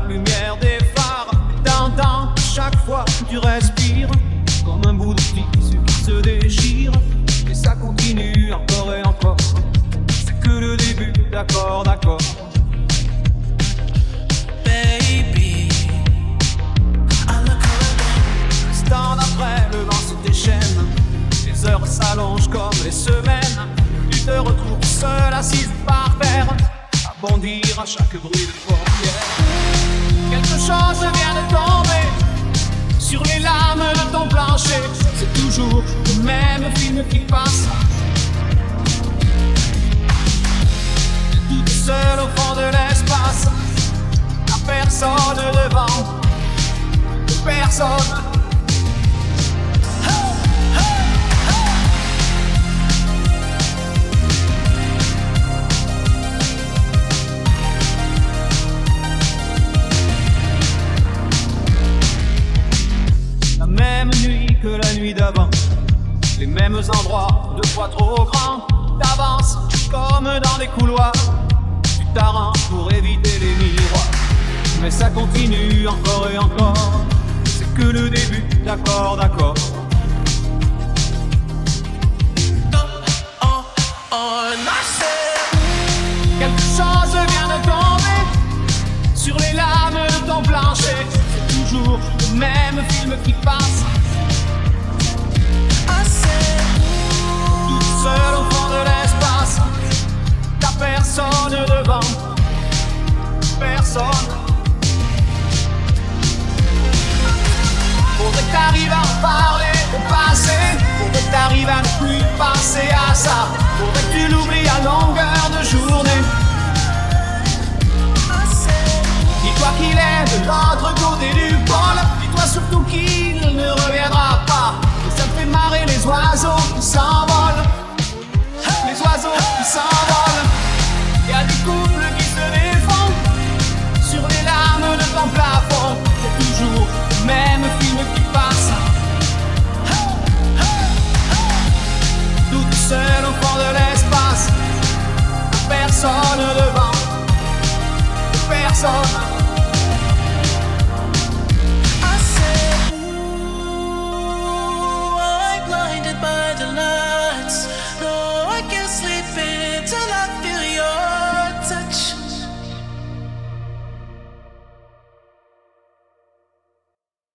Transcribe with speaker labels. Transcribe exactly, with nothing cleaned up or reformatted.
Speaker 1: lumière des phares. T'entends chaque fois que tu respires comme un bout de tissu qui se déchire. Et ça continue encore et encore. C'est que le début, d'accord, d'accord.
Speaker 2: Baby, I look around.
Speaker 1: L'instant d'après, le vent se déchaîne. Les heures s'allongent comme les semaines. Tu te retrouves seul, assise par terre, à bondir à chaque bruit de portière. Quelque chose vient de tomber sur les lames de ton plancher. C'est toujours le même film qui passe. Toute seule au fond de l'espace, la personne devant, personne. La même nuit que la nuit d'avant, les mêmes endroits, deux fois trop grands. T'avances comme dans des couloirs, tu t'arranges pour éviter les miroirs. Mais ça continue encore et encore, c'est que le début, d'accord, d'accord.
Speaker 2: Oh, oh, and I said,
Speaker 1: Quelque chose vient de tomber sur les lames de ton plancher. C'est toujours le même film qui passe.
Speaker 2: I said,
Speaker 1: Toute seule au fond de l'espace, t'as personne devant, personne. Faudrait que t'arrives à en parler au passé. Faudrait que t'arrives à ne plus penser à ça. Faudrait que tu l'oublies à longueur de journée.
Speaker 2: I said,
Speaker 1: Dis-toi qu'il est de l'autre côté du pôle. Dis-toi surtout qu'il ne reviendra pas. Et ça te fait marrer les oiseaux qui s'envolent. Les oiseaux qui s'envolent. Y'a des couples qui se défendent sur les lames de ton plafond. C'est toujours le même film qui passe. Toute seule au fond de l'espace, personne devant, personne.
Speaker 2: I said, ooh, I'm blinded by the lights. No, I can't sleep until I feel